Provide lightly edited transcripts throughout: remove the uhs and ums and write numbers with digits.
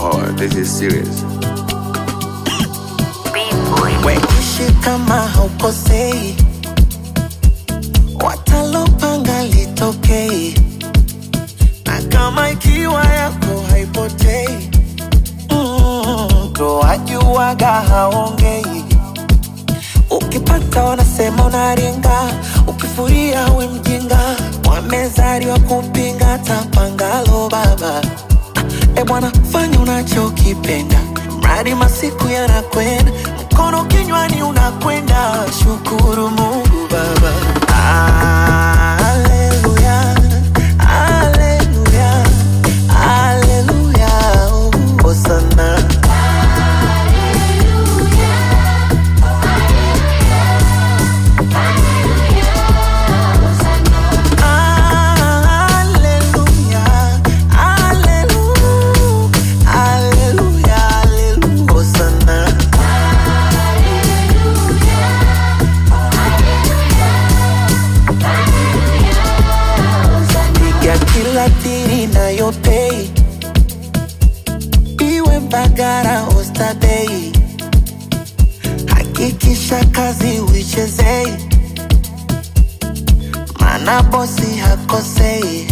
Oh, this is serious. Weishi kama haukosei, watalopanga litokei, na kama ikiwa yako haipotei, ndo wajuaga haongei. Ukipata wanasema unaringa, ukifuria we mjinga, wamezaliwa kupinga tapangalo baba. Bwana fanya unachokipenda, mradi masiku yanakwenda, mkono kinywani unakwenda, shukuru Mungu baba. Hallelujah, hallelujah, hallelujah, Hosanna. Kila diri na yo pay, iwe Mbagala Oysterbay, hakikisha kazi uichezei, mana bosi hakosei.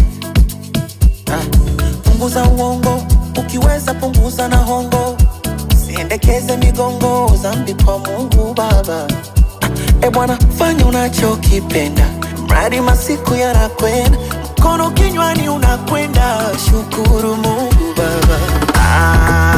Punguza uongo, ukiweza punguza na hongo, siendekeze migongo, zambi kwa Mungu baba. Bwana fanya unachokipenda, mradi masiku yanakwenda, mkono kinywani unakwenda, shukuru Mungu baba.